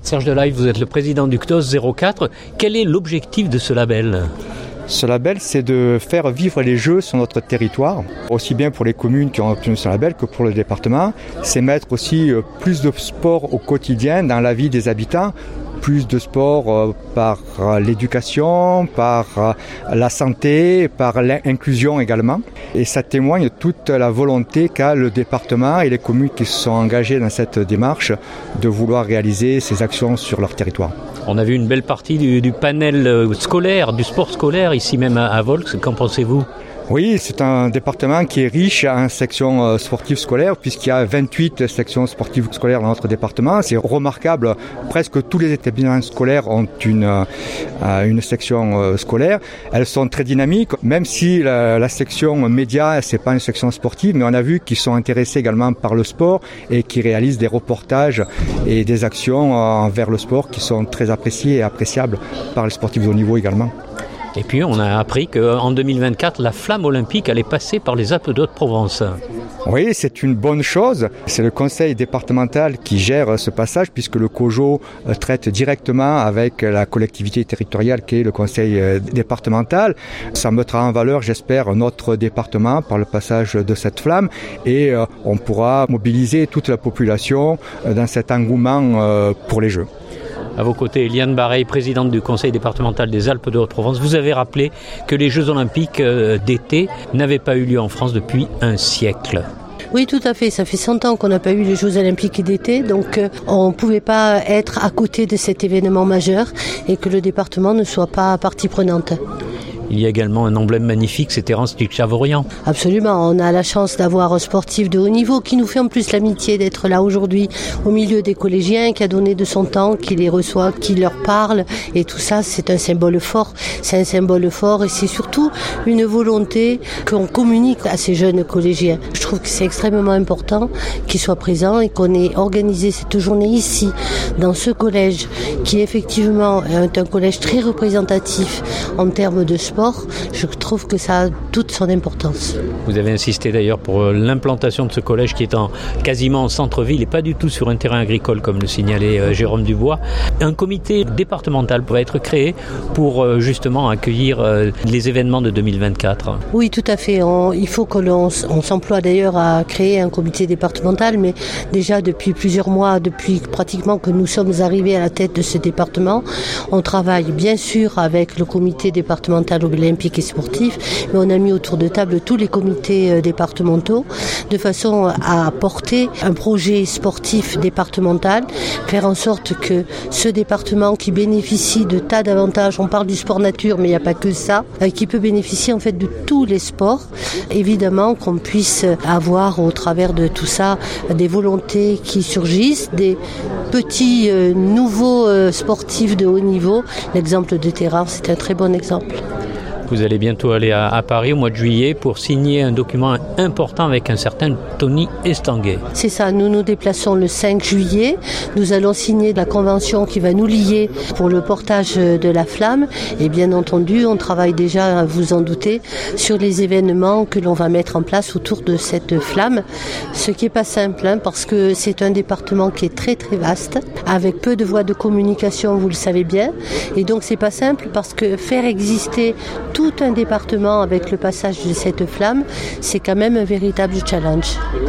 Serge Delaye, vous êtes le président du C T O S zéro quatre. Quel est l'objectif de ce label ? Ce label, c'est de faire vivre les jeux sur notre territoire, aussi bien pour les communes qui ont obtenu ce label que pour le département. C'est mettre aussi plus de sport au quotidien dans la vie des habitants, plus de sport par l'éducation, par la santé, par l'inclusion également. Et ça témoigne toute la volonté qu'a le département et les communes qui se sont engagées dans cette démarche de vouloir réaliser ces actions sur leur territoire. On a vu une belle partie du, du panel scolaire, du sport scolaire, ici même à, à Volx. Qu'en pensez-vous ? Oui, c'est un département qui est riche en sections sportives scolaires, puisqu'il y a vingt-huit sections sportives scolaires dans notre département. C'est remarquable, presque tous les établissements scolaires ont une, une section scolaire. Elles sont très dynamiques, même si la, la section média, c'est pas une section sportive, mais on a vu qu'ils sont intéressés également par le sport et qui réalisent des reportages et des actions envers le sport qui sont très appréciées et appréciables par les sportifs de haut niveau également. Et puis on a appris qu'en deux mille vingt-quatre, la flamme olympique allait passer par les Alpes de Haute-Provence. Oui, c'est une bonne chose. C'est le conseil départemental qui gère ce passage puisque le COJO traite directement avec la collectivité territoriale qui est le conseil départemental. Ça mettra en valeur, j'espère, notre département par le passage de cette flamme et on pourra mobiliser toute la population dans cet engouement pour les Jeux. À vos côtés, Eliane Bareil, présidente du conseil départemental des Alpes de Haute-Provence. Vous avez rappelé que les Jeux olympiques d'été n'avaient pas eu lieu en France depuis un siècle. Oui, tout à fait. Ça fait cent ans qu'on n'a pas eu les Jeux olympiques d'été, donc euh, on ne pouvait pas être à côté de cet événement majeur et que le département ne soit pas partie prenante. Il y a également un emblème magnifique, c'est Terence Tchichavorian. Absolument, on a la chance d'avoir un sportif de haut niveau qui nous fait en plus l'amitié d'être là aujourd'hui au milieu des collégiens, qui a donné de son temps, qui les reçoit, qui leur parle et tout ça c'est un symbole fort, c'est un symbole fort et c'est surtout une volonté qu'on communique à ces jeunes collégiens. Je trouve que c'est extrêmement important qu'ils soient présents et qu'on ait organisé cette journée ici, dans ce collège qui effectivement est un collège très représentatif en termes de sport. Je trouve que ça a toute son importance. Vous avez insisté d'ailleurs pour l'implantation de ce collège qui est en, quasiment en centre-ville et pas du tout sur un terrain agricole comme le signalait euh, Jérôme Dubois. Un comité départemental pourrait être créé pour euh, justement accueillir euh, les événements de deux mille vingt-quatre. Oui, tout à fait. On, il faut qu'on on s'emploie d'ailleurs à créer un comité départemental, mais déjà depuis plusieurs mois, depuis pratiquement que nous sommes arrivés à la tête de ce département, on travaille bien sûr avec le comité départemental olympique et sportif, mais on a mis autour de table tous les comités départementaux de façon à porter un projet sportif départemental, faire en sorte que ce département qui bénéficie de tas d'avantages, on parle du sport nature, mais il n'y a pas que ça, qui peut bénéficier en fait de tous les sports, évidemment qu'on puisse avoir au travers de tout ça des volontés qui surgissent, des petits euh, nouveaux euh, sportifs de haut niveau. L'exemple de Terrain, c'est un très bon exemple. Vous allez bientôt aller à, à Paris au mois de juillet pour signer un document important avec un certain Tony Estanguet. C'est ça, nous nous déplaçons le cinq juillet. Nous allons signer la convention qui va nous lier pour le portage de la flamme. Et bien entendu, on travaille déjà, vous en doutez, sur les événements que l'on va mettre en place autour de cette flamme. Ce qui n'est pas simple, hein, parce que c'est un département qui est très très vaste, avec peu de voies de communication, vous le savez bien. Et donc c'est pas simple parce que faire exister tout tout un département avec le passage de cette flamme, c'est quand même un véritable challenge.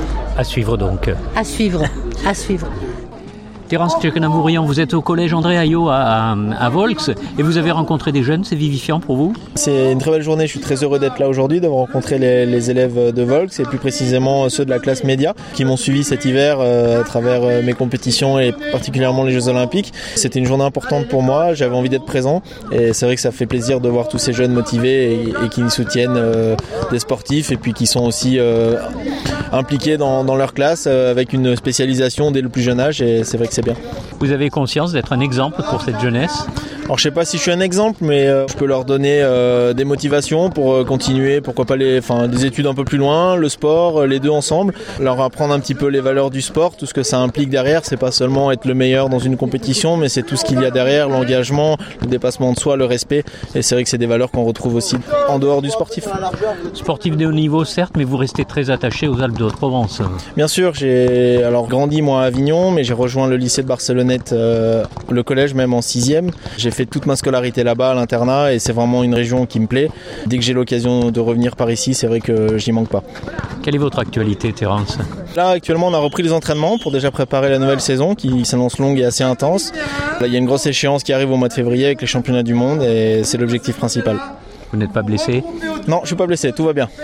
À suivre donc. À suivre, à suivre. Terence Tchichavorian, vous êtes au collège André Ayot à, à, à Volx et vous avez rencontré des jeunes, c'est vivifiant pour vous ? C'est une très belle journée, je suis très heureux d'être là aujourd'hui, d'avoir rencontré les, les élèves de Volx et plus précisément ceux de la classe média qui m'ont suivi cet hiver euh, à travers euh, mes compétitions et particulièrement les Jeux Olympiques. C'était une journée importante pour moi, j'avais envie d'être présent et c'est vrai que ça fait plaisir de voir tous ces jeunes motivés et, et qui soutiennent euh, des sportifs et puis qui sont aussi euh, impliqués dans, dans leur classe euh, avec une spécialisation dès le plus jeune âge et c'est vrai que c'est bien. Vous avez conscience d'être un exemple pour cette jeunesse ? Alors je sais pas si je suis un exemple, mais euh, je peux leur donner euh, des motivations pour euh, continuer, pourquoi pas les, enfin, des études un peu plus loin, le sport, euh, les deux ensemble. Leur apprendre un petit peu les valeurs du sport, tout ce que ça implique derrière. C'est pas seulement être le meilleur dans une compétition, mais c'est tout ce qu'il y a derrière, l'engagement, le dépassement de soi, le respect. Et c'est vrai que c'est des valeurs qu'on retrouve aussi en dehors du sportif. Sportif de haut niveau, certes, mais vous restez très attaché aux Alpes de Haute-Provence. Bien sûr, j'ai alors grandi moi à Avignon, mais j'ai rejoint le lycée de Barcelonnette, euh, le collège même en sixième. J'ai fait toute ma scolarité là-bas à l'internat et c'est vraiment une région qui me plaît. Dès que j'ai l'occasion de revenir par ici, c'est vrai que j'y manque pas. Quelle est votre actualité, Terence ? Là, actuellement, on a repris les entraînements pour déjà préparer la nouvelle saison qui s'annonce longue et assez intense. Là, il y a une grosse échéance qui arrive au mois de février avec les championnats du monde et c'est l'objectif principal. Vous n'êtes pas blessé ? Non, je suis pas blessé, tout va bien.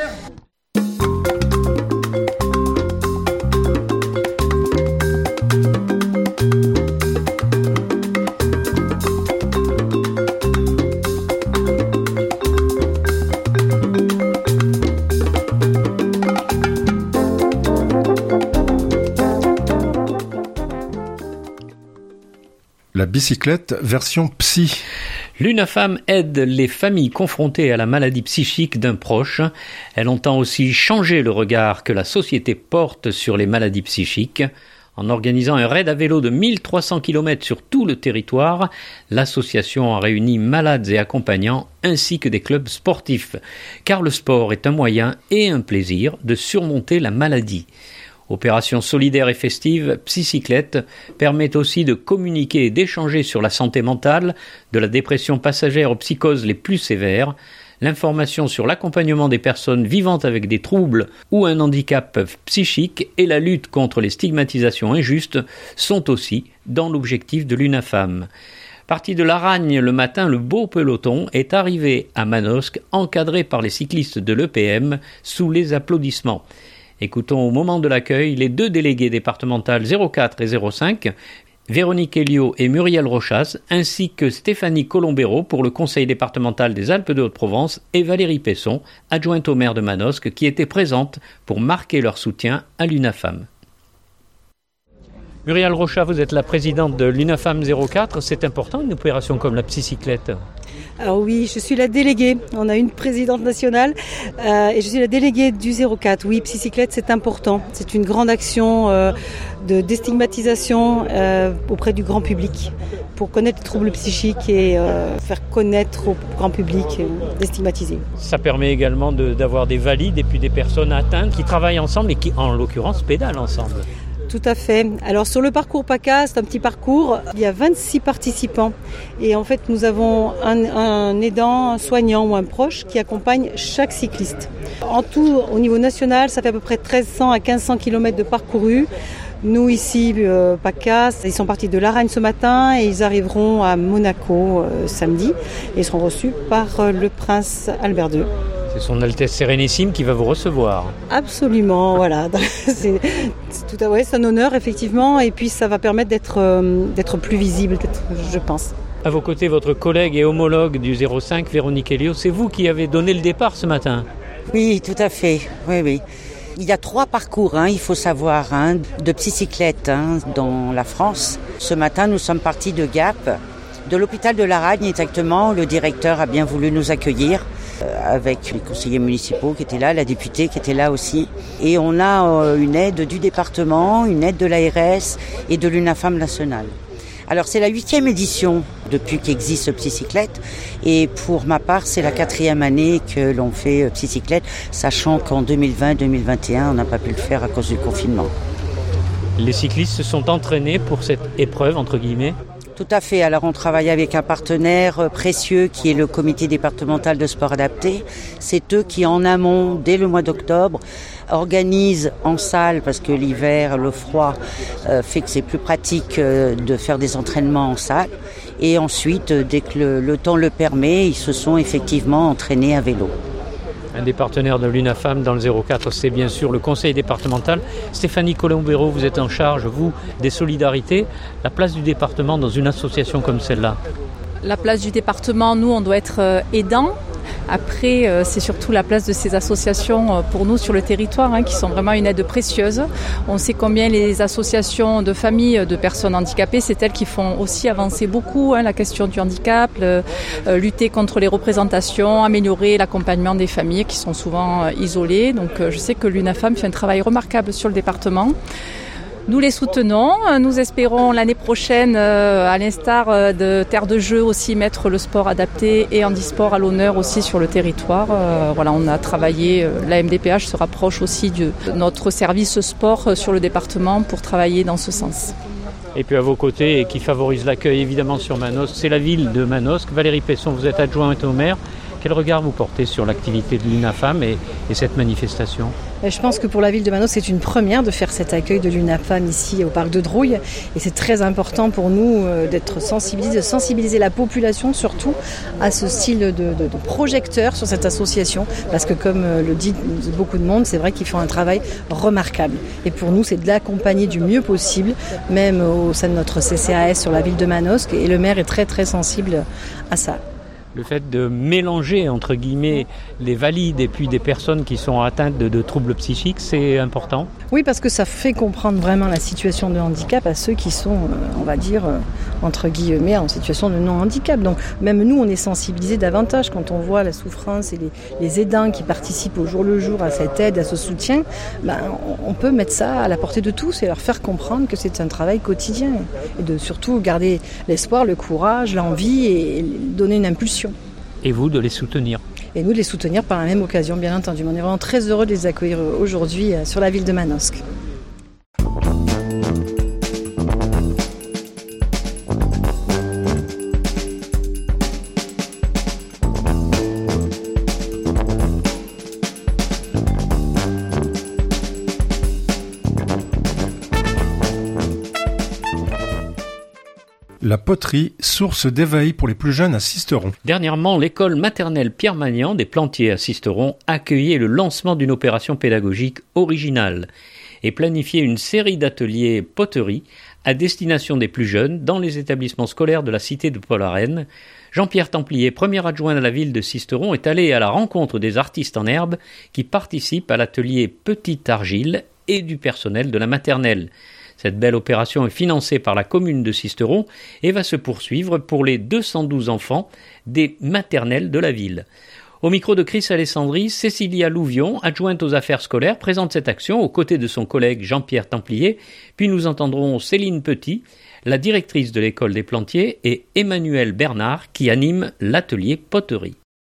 La bicyclette version psy. L'UNAFAM aide les familles confrontées à la maladie psychique d'un proche. Elle entend aussi changer le regard que la société porte sur les maladies psychiques. En organisant un raid à vélo de mille trois cents kilomètres sur tout le territoire, l'association a réuni malades et accompagnants ainsi que des clubs sportifs. Car le sport est un moyen et un plaisir de surmonter la maladie. Opération solidaire et festive, Psycyclette permet aussi de communiquer et d'échanger sur la santé mentale, de la dépression passagère aux psychoses les plus sévères. L'information sur l'accompagnement des personnes vivant avec des troubles ou un handicap psychique et la lutte contre les stigmatisations injustes sont aussi dans l'objectif de l'UNAFAM. Parti de Laragne le matin, le beau peloton est arrivé à Manosque, encadré par les cyclistes de l'E P M, sous les applaudissements. Écoutons au moment de l'accueil les deux délégués départementales zéro quatre et zéro cinq, Véronique Elliot et Muriel Rochas, ainsi que Stéphanie Colombero pour le conseil départemental des Alpes de Haute-Provence et Valérie Pesson, adjointe au maire de Manosque, qui étaient présentes pour marquer leur soutien à l'UNAFAM. Muriel Rochas, vous êtes la présidente de l'UNAFAM zéro quatre. C'est important une opération comme la Psycyclette ? Alors oui, je suis la déléguée. On a une présidente nationale euh, et je suis la déléguée du zéro quatre. Oui, Psycyclette, c'est important. C'est une grande action euh, de déstigmatisation euh, auprès du grand public pour connaître les troubles psychiques et euh, faire connaître au grand public, euh, déstigmatiser. Ça permet également de, d'avoir des valides et puis des personnes atteintes qui travaillent ensemble et qui, en l'occurrence, pédalent ensemble. Tout à fait. Alors sur le parcours PACA, c'est un petit parcours, il y a vingt-six participants et en fait nous avons un, un aidant, un soignant ou un proche qui accompagne chaque cycliste. En tout, au niveau national, ça fait à peu près treize cents à quinze cents kilomètres de parcourus. Nous ici, euh, PACA, ils sont partis de Laragne ce matin et ils arriveront à Monaco euh, samedi et seront reçus par euh, le prince Albert deux. C'est son Altesse Sérénissime qui va vous recevoir. Absolument, voilà. C'est, c'est, tout à, ouais, c'est un honneur, effectivement, et puis ça va permettre d'être, euh, d'être plus visible, d'être, je pense. À vos côtés, votre collègue et homologue du zéro cinq, Véronique Elliot, c'est vous qui avez donné le départ ce matin. Oui, tout à fait, oui, oui. Il y a trois parcours, hein, il faut savoir, hein, de Psycyclette hein, dans la France. Ce matin, nous sommes partis de Gap, de l'hôpital de Laragne exactement. Le directeur a bien voulu nous accueillir euh, avec les conseillers municipaux qui étaient là, la députée qui était là aussi. Et on a euh, une aide du département, une aide de l'A R S et de l'UNAFAM nationale. Alors c'est la huitième édition depuis qu'existe Psycyclette et pour ma part c'est la quatrième année que l'on fait Psycyclette, sachant qu'en deux mille vingt deux mille vingt et un on n'a pas pu le faire à cause du confinement. Les cyclistes se sont entraînés pour cette épreuve entre guillemets ? Tout à fait. Alors on travaille avec un partenaire précieux qui est le comité départemental de sport adapté. C'est eux qui en amont, dès le mois d'octobre, organisent en salle, parce que l'hiver, le froid euh, fait que c'est plus pratique euh, de faire des entraînements en salle. Et ensuite, dès que le, le temps le permet, ils se sont effectivement entraînés à vélo. Un des partenaires de l'UNAFAM dans le zéro quatre, c'est bien sûr le conseil départemental. Stéphanie Colombero, vous êtes en charge, vous, des solidarités. La place du département dans une association comme celle-là ? La place du département, nous, on doit être aidants. Après, euh, c'est surtout la place de ces associations euh, pour nous sur le territoire hein, qui sont vraiment une aide précieuse. On sait combien les associations de familles de personnes handicapées, c'est elles qui font aussi avancer beaucoup hein, la question du handicap, le, euh, lutter contre les représentations, améliorer l'accompagnement des familles qui sont souvent euh, isolées. Donc euh, je sais que l'UNAFAM fait un travail remarquable sur le département. Nous les soutenons. Nous espérons l'année prochaine, euh, à l'instar euh, de Terre de Jeux, aussi mettre le sport adapté et handisport à l'honneur aussi sur le territoire. Euh, voilà, on a travaillé, euh, la M D P H se rapproche aussi de notre service sport sur le département pour travailler dans ce sens. Et puis à vos côtés, et qui favorise l'accueil évidemment sur Manosque, c'est la ville de Manosque. Valérie Pesson, vous êtes adjointe au maire. Quel regard vous portez sur l'activité de l'UNAFAM et, et cette manifestation ? Je pense que pour la ville de Manosque, c'est une première de faire cet accueil de l'UNAFAM ici au parc de Drouille. Et c'est très important pour nous d'être sensibilisés, de sensibiliser la population surtout à ce style de, de, de projecteur sur cette association. Parce que comme le dit beaucoup de monde, c'est vrai qu'ils font un travail remarquable. Et pour nous, c'est de l'accompagner du mieux possible, même au sein de notre C C A S sur la ville de Manosque. Et le maire est très très sensible à ça. Le fait de mélanger, entre guillemets, les valides et puis des personnes qui sont atteintes de, de troubles psychiques, c'est important ? Oui, parce que ça fait comprendre vraiment la situation de handicap à ceux qui sont, on va dire, entre guillemets, en situation de non-handicap. Donc même nous, on est sensibilisés davantage quand on voit la souffrance et les, les aidants qui participent au jour le jour à cette aide, à ce soutien. Ben, on peut mettre ça à la portée de tous et leur faire comprendre que c'est un travail quotidien. Et de surtout garder l'espoir, le courage, l'envie et donner une impulsion. Et vous, de les soutenir. Et nous, de les soutenir par la même occasion, bien entendu. On est vraiment très heureux de les accueillir aujourd'hui sur la ville de Manosque. La poterie, source d'éveil pour les plus jeunes à Sisteron. Dernièrement, l'école maternelle Pierre Magnan des Plantiers à Sisteron accueillait le lancement d'une opération pédagogique originale et planifiait une série d'ateliers poterie à destination des plus jeunes dans les établissements scolaires de la cité de Paul-Arène. Jean-Pierre Templier, premier adjoint à la ville de Sisteron, est allé à la rencontre des artistes en herbe qui participent à l'atelier Petite Argile et du personnel de la maternelle. Cette belle opération est financée par la commune de Sisteron et va se poursuivre pour les deux cent douze enfants des maternelles de la ville. Au micro de Chris Alessandri, Cécilia Louvion, adjointe aux affaires scolaires, présente cette action aux côtés de son collègue Jean-Pierre Templier. Puis nous entendrons Céline Petit, la directrice de l'école des Plantiers, et Emmanuel Bernard qui anime l'atelier poterie.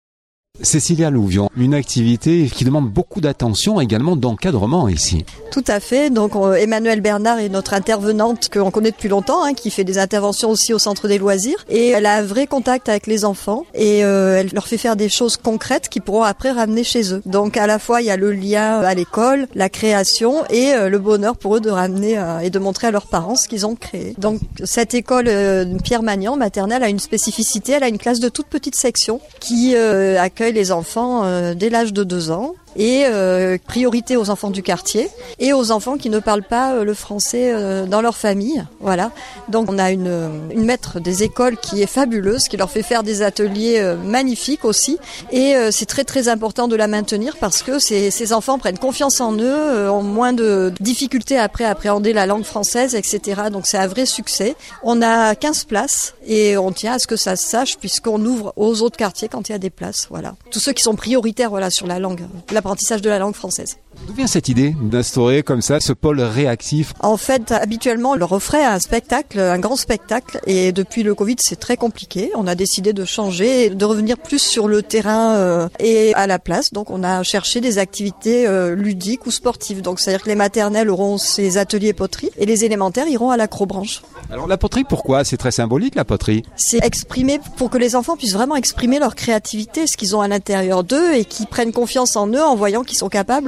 Cécilia Louvion, une activité qui demande beaucoup d'attention, également d'encadrement ici. Tout à fait. Donc euh, Emmanuel Bernard est notre intervenante qu'on connaît depuis longtemps, hein, qui fait des interventions aussi au centre des loisirs. Et elle a un vrai contact avec les enfants et euh, elle leur fait faire des choses concrètes qu'ils pourront après ramener chez eux. Donc à la fois il y a le lien à l'école, la création et euh, le bonheur pour eux de ramener euh, et de montrer à leurs parents ce qu'ils ont créé. Donc cette école euh, Pierre Magnan maternelle a une spécificité. Elle a une classe de toute petite section qui euh, accueille les enfants euh, dès l'âge de deux ans et euh, priorité aux enfants du quartier et aux enfants qui ne parlent pas euh, le français euh, dans leur famille. Voilà. Donc on a une, une maître des écoles qui est fabuleuse, qui leur fait faire des ateliers euh, magnifiques aussi et euh, c'est très très important de la maintenir parce que ces, ces enfants prennent confiance en eux, euh, ont moins de difficultés après à appréhender la langue française, et cetera. Donc c'est un vrai succès. On a quinze places et on tient à ce que ça se sache puisqu'on ouvre aux autres quartiers quand il y a des places. Voilà. Tous ceux qui sont prioritaires voilà, sur la langue, l'apprentissage de la langue française. D'où vient cette idée d'instaurer comme ça ce pôle réactif ? En fait, habituellement, on leur offrait un spectacle, un grand spectacle, et depuis le Covid, c'est très compliqué. On a décidé de changer, de revenir plus sur le terrain euh, et à la place. Donc, on a cherché des activités euh, ludiques ou sportives. Donc, c'est-à-dire que les maternelles auront ces ateliers poterie et les élémentaires iront à l'acrobranche. Alors, la poterie, pourquoi ? C'est très symbolique, la poterie. C'est exprimer pour que les enfants puissent vraiment exprimer leur créativité, ce qu'ils ont à l'intérieur d'eux et qu'ils prennent confiance en eux en voyant qu'ils sont capables de faire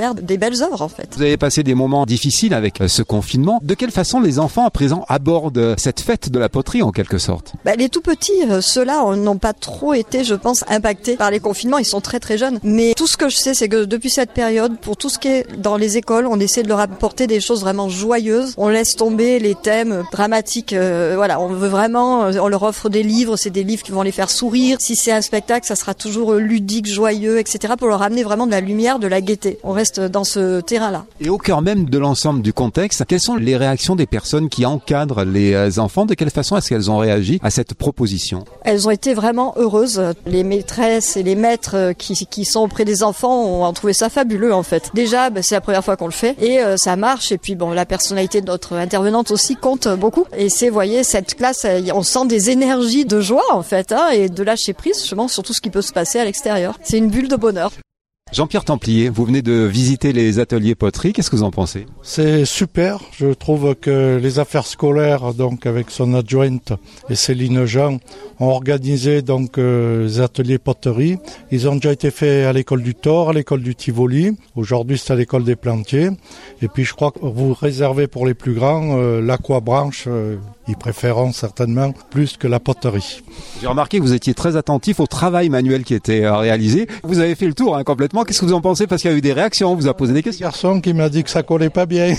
faire des belles œuvres en fait. Vous avez passé des moments difficiles avec ce confinement. De quelle façon les enfants à présent abordent cette fête de la poterie en quelque sorte? Bah, les tout petits, euh, ceux-là n'ont pas trop été, je pense, impactés par les confinements. Ils sont très très jeunes. Mais tout ce que je sais, c'est que depuis cette période, pour tout ce qui est dans les écoles, on essaie de leur apporter des choses vraiment joyeuses. On laisse tomber les thèmes dramatiques. Euh, voilà, on veut vraiment, on leur offre des livres. C'est des livres qui vont les faire sourire. Si c'est un spectacle, ça sera toujours ludique, joyeux, et cetera. Pour leur amener vraiment de la lumière, de la gaieté. On reste dans ce terrain-là. Et au cœur même de l'ensemble du contexte, quelles sont les réactions des personnes qui encadrent les enfants? De quelle façon est-ce qu'elles ont réagi à cette proposition? Elles ont été vraiment heureuses. Les maîtresses et les maîtres qui, qui sont auprès des enfants ont trouvé ça fabuleux en fait. Déjà, bah, c'est la première fois qu'on le fait et euh, ça marche. Et puis bon, la personnalité de notre intervenante aussi compte beaucoup. Et c'est, vous voyez, cette classe, on sent des énergies de joie en fait, hein, et de lâcher prise justement sur tout ce qui peut se passer à l'extérieur. C'est une bulle de bonheur. Jean-Pierre Templier, vous venez de visiter les ateliers poterie, qu'est-ce que vous en pensez? C'est super, je trouve que les affaires scolaires, donc avec son adjointe et Céline Jean, ont organisé donc euh, les ateliers poterie. Ils ont déjà été faits à l'école du Thor, à l'école du Tivoli, aujourd'hui c'est à l'école des Plantiers. Et puis je crois que vous réservez pour les plus grands euh, l'aquabranche, euh, ils préféreront certainement plus que la poterie. J'ai remarqué que vous étiez très attentif au travail manuel qui était réalisé. Vous avez fait le tour hein, complètement. Qu'est-ce que vous en pensez? Parce qu'il y a eu des réactions, on vous a posé des questions. Un garçon qui m'a dit que ça collait pas bien.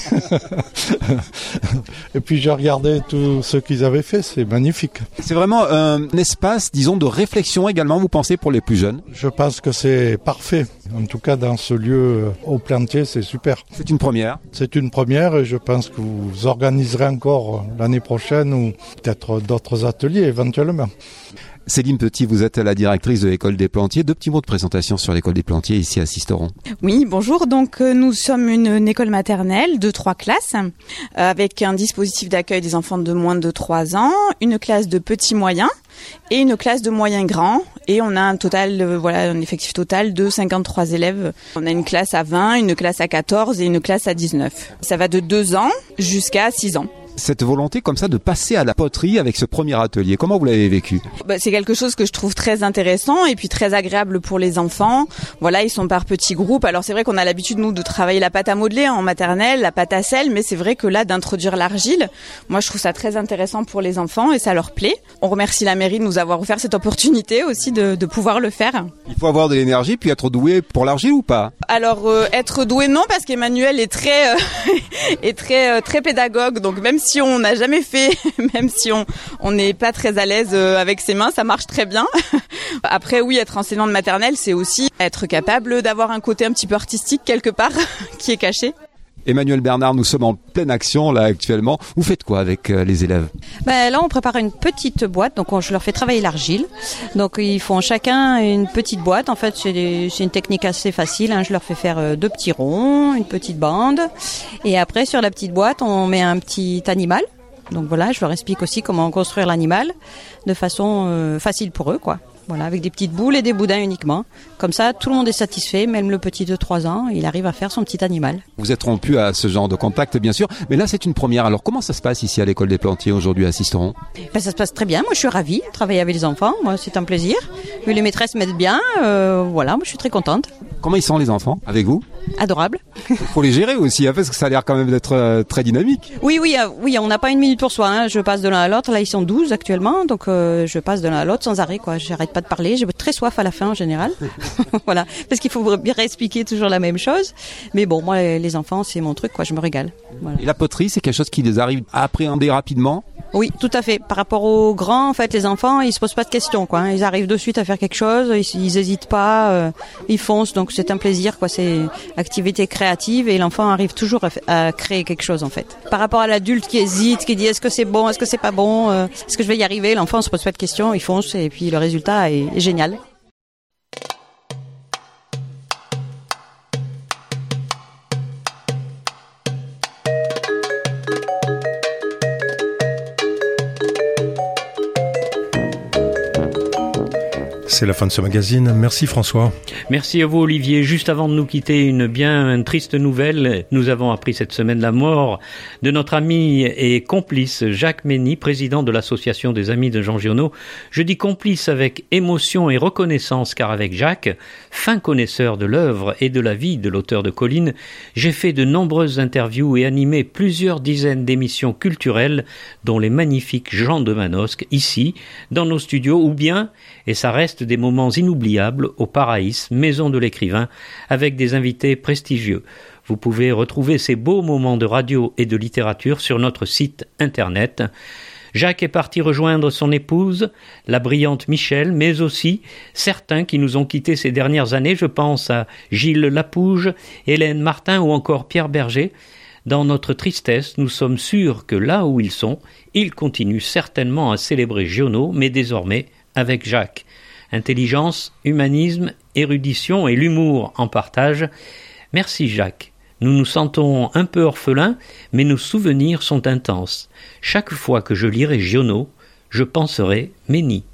Et puis j'ai regardé tout ce qu'ils avaient fait, c'est magnifique. C'est vraiment un espace, disons, de réflexion également, vous pensez, pour les plus jeunes? Je pense que c'est parfait. En tout cas, dans ce lieu au Plantier, c'est super. C'est une première. C'est une première et je pense que vous organiserez encore l'année prochaine ou peut-être d'autres ateliers éventuellement. Céline Petit, vous êtes la directrice de l'école des Plantiers. Deux petits mots de présentation sur l'école des Plantiers ici à Sisteron. Oui, bonjour. Donc euh, nous sommes une, une école maternelle de trois classes euh, avec un dispositif d'accueil des enfants de moins de trois ans, une classe de petits moyens et une classe de moyens grands. Et on a un total, euh, voilà, un effectif total de cinquante-trois élèves. On a une classe à vingt, une classe à quatorze et une classe à dix-neuf. Ça va de deux ans jusqu'à six ans. Cette volonté comme ça de passer à la poterie avec ce premier atelier, comment vous l'avez vécu? Bah, c'est quelque chose que je trouve très intéressant et puis très agréable pour les enfants. Voilà, ils sont par petits groupes. Alors c'est vrai qu'on a l'habitude nous de travailler la pâte à modeler en maternelle, la pâte à sel, mais c'est vrai que là d'introduire l'argile, moi je trouve ça très intéressant pour les enfants et ça leur plaît. On remercie la mairie de nous avoir offert cette opportunité aussi de, de pouvoir le faire. Il faut avoir de l'énergie puis être doué pour l'argile ou pas? Alors euh, être doué non, parce qu'Emmanuel est très euh, est très euh, très pédagogue, donc même si on n'a jamais fait, même si on on n'est pas très à l'aise avec ses mains, ça marche très bien. Après, oui, être enseignant de maternelle, c'est aussi être capable d'avoir un côté un petit peu artistique quelque part qui est caché. Emmanuel Bernard, nous sommes en pleine action là actuellement. Vous faites quoi avec euh, les élèves? Ben, là, on prépare une petite boîte, donc on, je leur fais travailler l'argile. Donc ils font chacun une petite boîte. En fait, c'est, des, c'est une technique assez facile. Hein. Je leur fais faire euh, deux petits ronds, une petite bande, et après sur la petite boîte, on met un petit animal. Donc voilà, je leur explique aussi comment construire l'animal de façon euh, facile pour eux, quoi. Voilà, avec des petites boules et des boudins uniquement. Comme ça, tout le monde est satisfait, même le petit de trois ans, il arrive à faire son petit animal. Vous êtes rompu à ce genre de contact, bien sûr, mais là, c'est une première. Alors, comment ça se passe ici à l'école des Plantiers aujourd'hui à Sisteron? Ben, ça se passe très bien. Moi, je suis ravie de travailler avec les enfants. Moi, c'est un plaisir. Les maîtresses m'aident bien. Euh, voilà, moi, je suis très contente. Comment ils sont les enfants avec vous? Adorable. Il faut les gérer aussi, hein, parce que ça a l'air quand même d'être euh, très dynamique. Oui, oui, euh, oui, on n'a pas une minute pour soi. Hein. Je passe de l'un à l'autre. Là, ils sont douze actuellement, donc euh, je passe de l'un à l'autre sans arrêt, quoi. J'arrête pas de parler. J'ai très soif à la fin en général. Voilà, parce qu'il faut bien réexpliquer toujours la même chose. Mais bon, moi, les enfants, c'est mon truc, quoi. Je me régale. Voilà. Et la poterie, c'est quelque chose qui les arrive à appréhender rapidement? Oui, tout à fait. Par rapport aux grands, en fait, les enfants, ils se posent pas de questions, quoi. Ils arrivent de suite à faire quelque chose, ils, ils hésitent pas, euh, ils foncent. Donc c'est un plaisir, quoi. C'est activité créative et l'enfant arrive toujours à, à créer quelque chose, en fait. Par rapport à l'adulte qui hésite, qui dit est-ce que c'est bon, est-ce que c'est pas bon, euh, est-ce que je vais y arriver, l'enfant se pose pas de questions, il fonce et puis le résultat est, est génial. c'est la fin de ce magazine. Merci François. Merci à vous Olivier. Juste avant de nous quitter, une bien triste nouvelle. Nous avons appris cette semaine la mort de notre ami et complice Jacques Mény, président de l'association des Amis de Jean Giono. Je dis complice avec émotion et reconnaissance, car avec Jacques, fin connaisseur de l'œuvre et de la vie de l'auteur de Colline, j'ai fait de nombreuses interviews et animé plusieurs dizaines d'émissions culturelles, dont les magnifiques Jean de Manosque, ici, dans nos studios, ou bien, et ça reste des moments inoubliables, au Paraïs, maison de l'écrivain, avec des invités prestigieux. Vous pouvez retrouver ces beaux moments de radio et de littérature sur notre site internet. Jacques est parti rejoindre son épouse, la brillante Michel, mais aussi certains qui nous ont quittés ces dernières années. Je pense à Gilles Lapouge, Hélène Martin ou encore Pierre Berger. Dans notre tristesse, nous sommes sûrs que là où ils sont, ils continuent certainement à célébrer Giono, mais désormais avec Jacques. Intelligence, humanisme, érudition et l'humour en partage. Merci Jacques. Nous nous sentons un peu orphelins, mais nos souvenirs sont intenses. Chaque fois que je lirai Giono, je penserai Mény.